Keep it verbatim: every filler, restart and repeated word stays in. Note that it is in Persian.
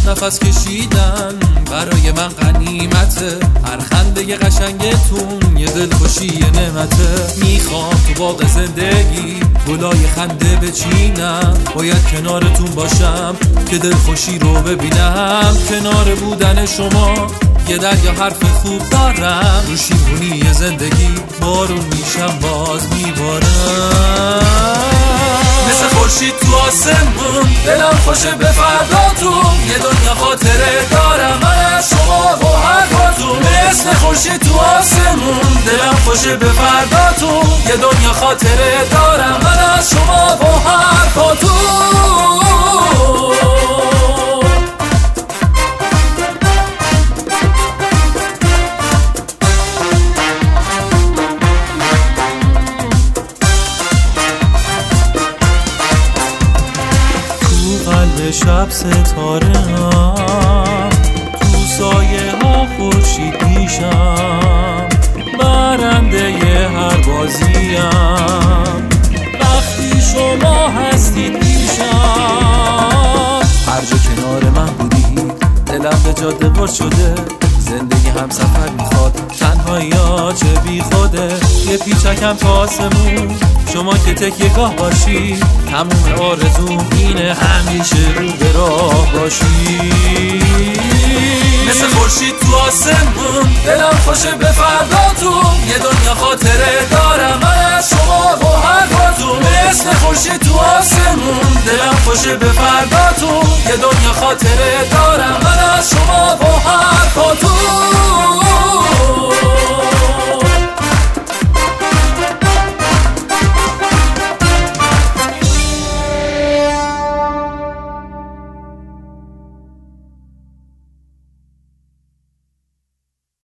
نفس کشیدن برای من غنیمته، هر خنده قشنگتون یه دلخوشی نعمته. میخوام تو باغ زندگی گلای خنده بچینم، باید کنارتون باشم که دلخوشی رو ببینم. کنار بودن شما یه دریا حرف خوب دارم، رو شیرونی زندگی بارون میشم باز میبارم. مثل خورشید تو آسمون دلم خوشه به فرداتون، یه دنیا خاطره دارم من از شما و حرفاتون. مثل خورشید تو آسمون دلم خوشه به فرداتون، یه دنیا خاطره دارم من از شما و حرفاتون. شب ستاره هم تو سایه ها خورشید میشم، برنده ی هر بازیم وقتی شما هستید میشم. هر جا کنار من بودید دلم به جاده بر شده، زندگی هم سفر میخواد تنهایی ها چه بی خوده. یه پیچکم تا آسمون شما که تکیه گاه باشی، تموم آرزوم اینه همیشه رو به راه باشی. مثل خورشید تو آسمون دلم خوشه به فرداتون، یه دنیا خاطره دارم من از شما و حرفاتون. مثل خورشید تو آسمون دلم خوشه به فرداتون، یه دنیا خاطره دارم من از شما و حرفاتون.